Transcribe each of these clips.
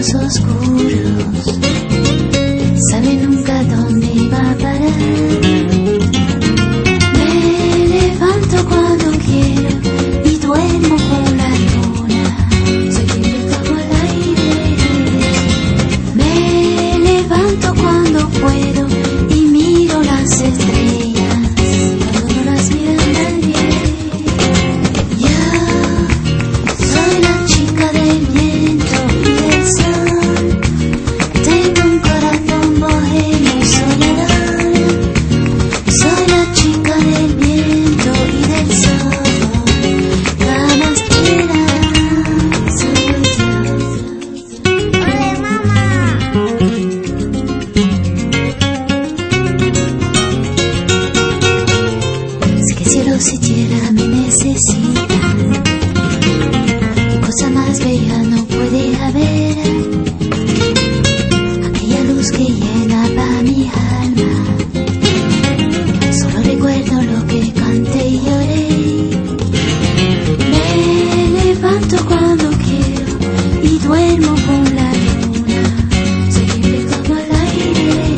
sueños oscuros, sabe nunca dónde va a parar. Me levanto cuando quiero y duermo con la luna, soy libre como el aire. Me levanto cuando puedo y miro las estrellas cuando no las mira nadie. Yo soy la chica del viento y del sol, tengo un corazón bohemio y soñador. Soy la chica del viento y del sol, ganas de ¡Hola, mamá! Sé que cielo si tierra me necesitan, qué cosa más bella no puede haber, aquella luz que llenaba mi alma. Solo recuerdo lo que canté y lloré. Me levanto cuando quiero y duermo con la luna, soy libre como el aire.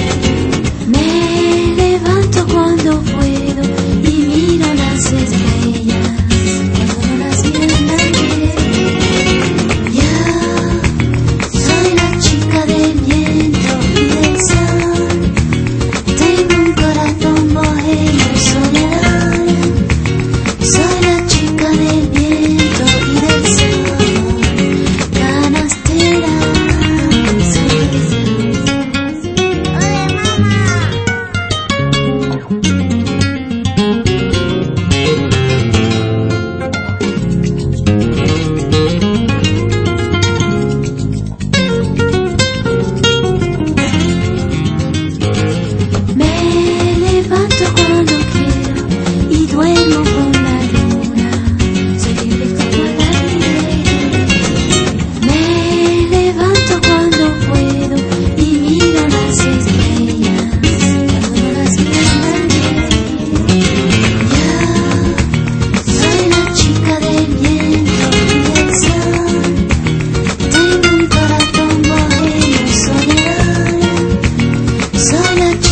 Me levanto cuando puedo y miro las estrellas cuando no las mira nadie. Yo soy la chica del viento y del sol, tengo un corazón bohemio y soñador. Soy la chica del viento y del sol, ganas te das. ¡Hola, mamá! Me levanto cuando quiero y duermo con la luna, soy libre como el aire. Me levanto cuando puedo y miro las estrellas cuando no las mira nadie. Yo soy la chica del viento y del sol, tengo un corazón bohemio y soñador. Soy la